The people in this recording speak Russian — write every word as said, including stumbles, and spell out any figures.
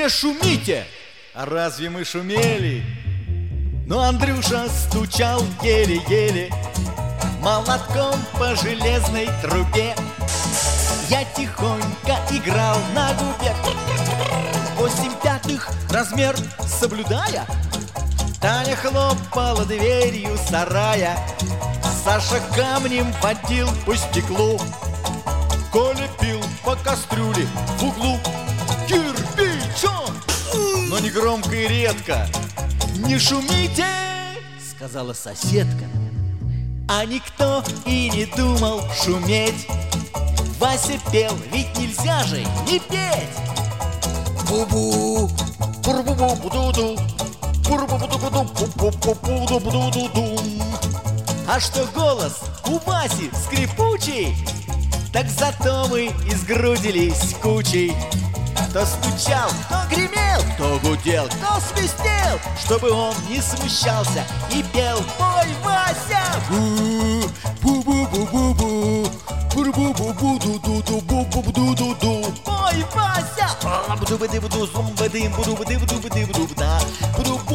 Не шумите! А разве мы шумели? Но Андрюша стучал еле-еле молотком по железной трубе. Я тихонько играл на губе, восемь пятых размер соблюдая. Таня хлопала дверью сарая, Саша камнем водил по стеклу, Коля пил по кастрюле в углу кирпичом. Но не громко и редко. Не шумите, сказала соседка. А никто и не думал шуметь. Вася пел, ведь нельзя же не петь. Бу-бу, бу-бу-бу-бу-ду-ду, бу-бу-бу-бу-ду-бу-бу-бу-ду-бу-ду-ду. А что голос у Васи скрипучий, так зато мы изгрудились кучей. Кто стучал, кто гремел, кто гудел, кто свистел, чтобы он не смущался и пел: пой, Вася! Бу-бу-бу-бу-бу, бу-бу-бу-бу-ду-ду-ду-бу-бу-ду-ду-ду. Пой, Вася! Бу-ду-бу-ду-бу-ду, зум-бу-дым, бу-ду-бу-ду-бу-ду-бу-ду-бу-да. Бу-ду-бу